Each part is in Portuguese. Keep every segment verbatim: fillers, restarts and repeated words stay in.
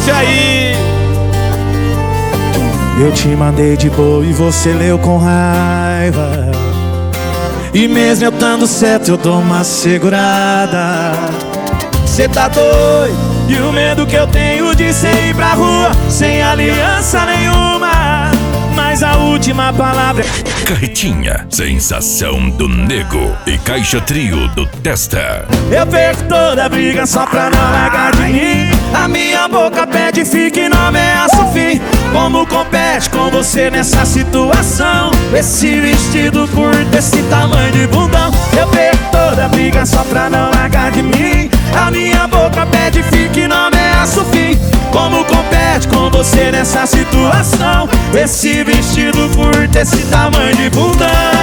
Curte aí. Eu te mandei de boa e você leu com raiva. E mesmo eu tando certo eu dou uma segurada. Cê tá doido? E o medo que eu tenho de cê ir pra rua sem aliança nenhuma. Mas a última palavra é Carretinha, sensação do nego e Caixa Trio do Testa. eu perco toda a briga só pra não largar de mim. A minha boca pede fique e não ameaça o fim. Como compete com você nessa situação? Esse vestido curto, esse tamanho de bundão. Eu perco toda a briga só pra não largar de mim. A minha boca pede fique e não ameaça o fim. Como compete com você nessa situação? Esse vestido curto, esse tamanho de bundão.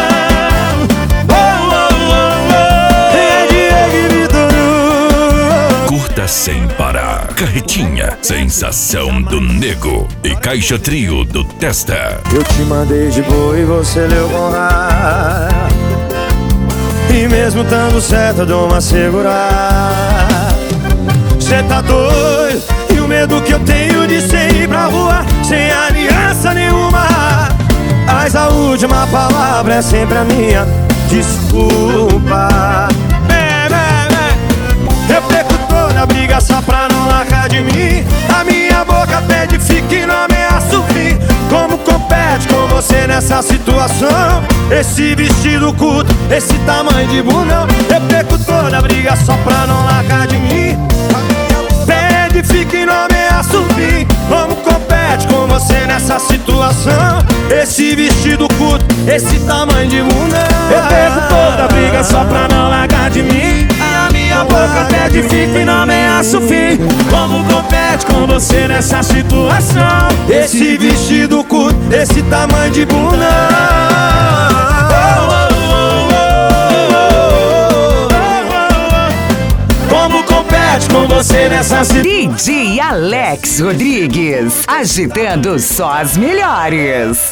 Oh, oh, oh, oh. É Diego e Vitor. Curta sem parar. Carretinha, sensação do nego e Caixa Trio do Testa. Eu te mandei de boa e você leu com raiva. E mesmo dando certo eu dou uma segurada. Cê tá doido? E o medo que eu tenho de cê ir pra rua sem aliança nenhuma. Mas a última palavra é sempre a minha. Desculpa. É, é, é. Eu perco toda a briga só pra não largar de mim. A minha boca pede fique e não ameaça o fim. Como compete com você nessa situação? Esse vestido curto, esse tamanho de bundão. Eu perco toda a briga só pra não largar de mim. Pede fique e não ameaça o fim. Como compete com você nessa situação? Esse vestido curto, esse tamanho de bundão. Eu perco toda a briga só pra não largar de mim. A minha boca pede fique e não ameaça o fim. Como compete com você nessa situação? Esse vestido curto, esse tamanho de bundão. Como compete com você nessa situação? D J Alex Rodrigues, agitando só as melhores.